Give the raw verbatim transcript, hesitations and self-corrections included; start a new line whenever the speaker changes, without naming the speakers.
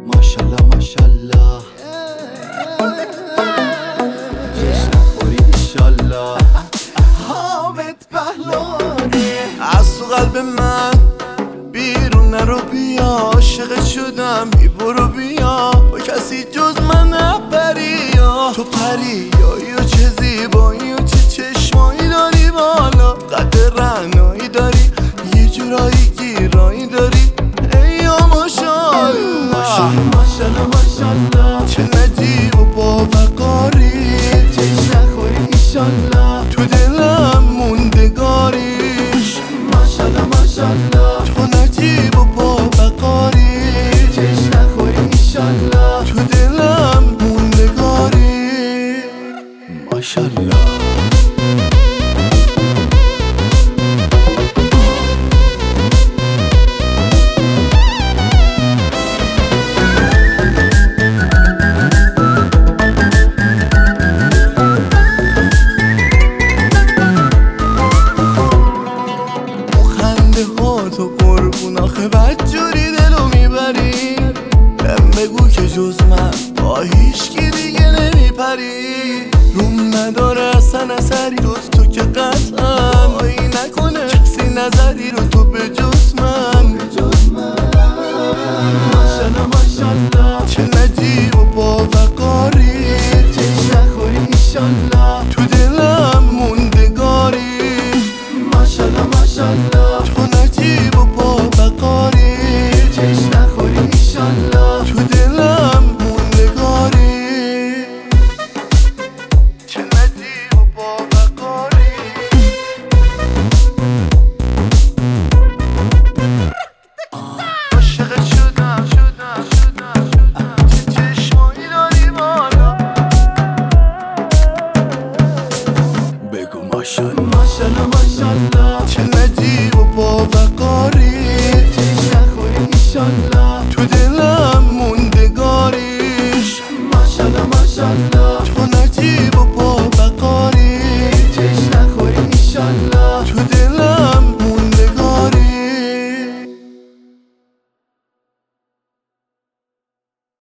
ماشالله ماشالله جشن نخوری ایشالله حامد پهلوانی. از تو قلب من بیرون نرو بیا، عاشقت شدم بی برو بیا، با کسی جز من نپری. تو پری یا چه زیبایی و چه چشمایی داری، بالا قد رعنایی داری، یه جورایی گیرایی داری. ای یا ماشالله ماشالله ماشالله، چه نجیب و باوقاری، جشن نخوری ایشالله، تو دلم موندگاری. ماشالله ماشالله، تو نجیب و باوقاری، جشن نخوری ایشالله، تو دلم موندگاری. ماشالله تو قربون آخه بدجوری دلو میبری. بهم بگو که جز من با هیچکی دیگه نمیپری. روم نداره اصلا اثری جز تو که قطعا آیی نکنه کسی نظری رو تو به جز من. ماشالله ماشالله، چه نجیب و باوقاری، جشن نخوری ایشالله، تو دلم موندگاری. ماشالله ماشالله، تو نجیب و باوقاری، جشن نخوری ایشالله، تو دلم موندگاری. چه نجیب و باوقاری. عاشقت شدم شدم شدم چه چشمایی داری بالا. بگو ماشالله ماشالله ماشالله، چه نجیب و باوقاری، جشن نخوری ایشالله، تو دلم